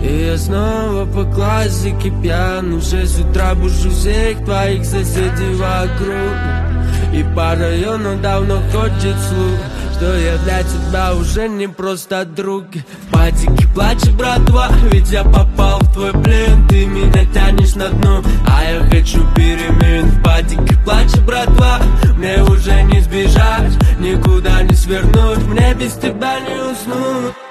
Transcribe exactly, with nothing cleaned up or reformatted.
И я снова по классике пьян. В шесть утра бужу всех твоих соседей вокруг. И по району давно ходит слух, что я для тебя уже не просто друг. Падики плачет, братва, ведь я попал в твой плен. Ты меня тянешь на дно, а я хочу перемен. Падики плачет, братва, мне уже не сбежать, никуда не свернуть, мне без тебя не уснуть.